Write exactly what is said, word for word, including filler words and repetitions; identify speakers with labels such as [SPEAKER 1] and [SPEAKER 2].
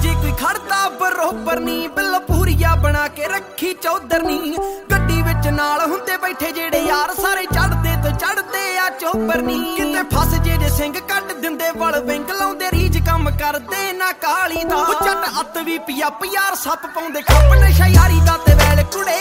[SPEAKER 1] ਜੇ ਕੋਈ ਖੜਦਾ ਬਰੋਬਰ ਨੀ ਬਿੱਲ ਪੂਰੀਆ ਬਣਾ ਕੇ ਰੱਖੀ ਚੌਧਰ ਨੀ ਗੱਡੀ ਵਿੱਚ ਨਾਲ ਹੁੰਦੇ ਬੈਠੇ ਜਿਹੜੇ ਯਾਰ ਸਾਰੇ ਚੜਦੇ ਤੋਂ ਚੜਦੇ ਆ ਚੋਬਰ ਨੀ ਕਿਤੇ ਫਸ ਜੇ ਜੇ ਸਿੰਘ ਕੱਢ ਦਿੰਦੇ ਵਲ ਵਿੰਗ ਲਾਉਂਦੇ ਰੀਜ ਕੰਮ ਕਰਦੇ ਨਾ ਕਾਲੀ ਦਾ ਉਹ ਜੱਟ ਅੱਤ ਵੀ ਪਿਆ ਪਿਆਰ ਸੱਪ ਪਾਉਂਦੇ ਖੱਪ ਨਸ਼ਾ ਯਾਰੀ ਦਾ ਤੇ ਵੈਲ ਕੁੜੇ